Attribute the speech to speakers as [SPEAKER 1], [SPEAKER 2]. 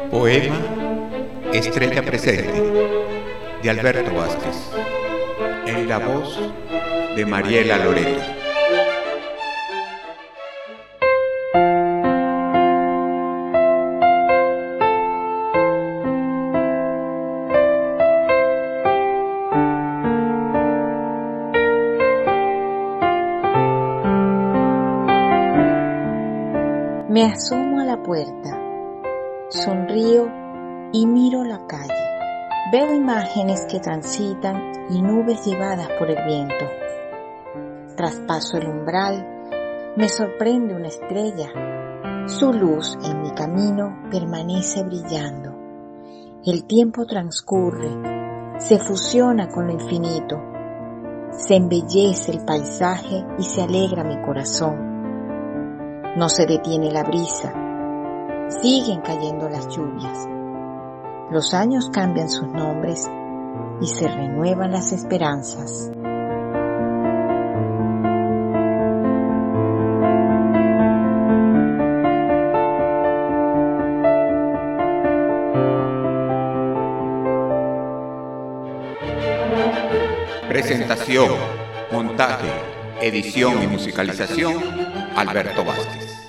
[SPEAKER 1] Poema Estrella Presente de Alberto Vázquez, en la voz de Mariela Loreto.
[SPEAKER 2] Me asomo a la puerta, sonrío y miro la calle. Veo imágenes que transitan y nubes llevadas por el viento. Traspaso el umbral, me sorprende una estrella. Su luz en mi camino permanece brillando. El tiempo transcurre, se fusiona con lo infinito. Se embellece el paisaje y se alegra mi corazón. No se detiene la brisa, siguen cayendo las lluvias. Los años cambian sus nombres y se renuevan las esperanzas.
[SPEAKER 1] Presentación, montaje, edición y musicalización, Alberto Vázquez.